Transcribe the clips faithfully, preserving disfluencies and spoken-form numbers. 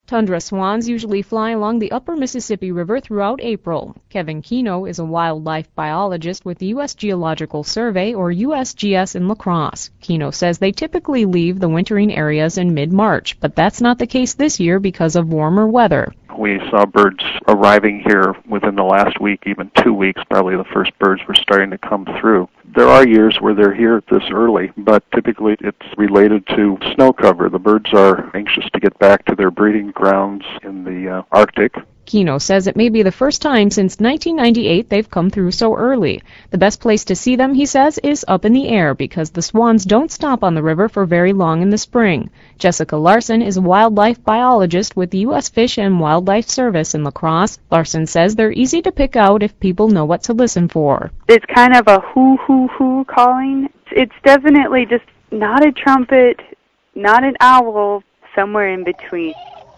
Tundra swans usually fly along the upper Mississippi River throughout April. Kevin Keno is a wildlife biologist with the U S Geological Survey, or U S G S, in La Crosse. Keno says they typically leave the wintering areas in mid-March, but that's not the case this year because of warmer weather. We saw birds arriving here within the last week, even two weeks, probably the first birds were starting to come through. There are years where they're here this early, but typically it's related to snow cover. The birds are anxious to get back to their breeding grounds in the uh, Arctic. Keno says it may be the first time since nineteen ninety-eight they've come through so early. The best place to see them, he says, is up in the air because the swans don't stop on the river for very long in the spring. Jessica Larson is a wildlife biologist with the U S Fish and Wildlife Service in La Crosse. Larson says they're easy to pick out if people know what to listen for. It's kind of a hoo hoo hoo calling. It's definitely just not a trumpet, not an owl, somewhere in between.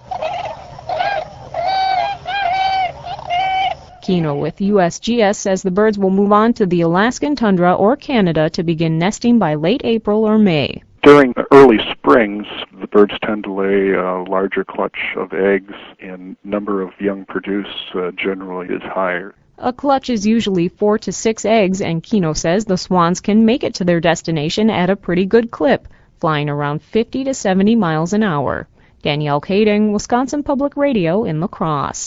Keno with U S G S says the birds will move on to the Alaskan tundra or Canada to begin nesting by late April or May. During the early springs, the birds tend to lay a larger clutch of eggs, and number of young produce uh, generally is higher. A clutch is usually four to six eggs, and Keno says the swans can make it to their destination at a pretty good clip, flying around fifty to seventy miles an hour. Danielle Kading, Wisconsin Public Radio in La Crosse.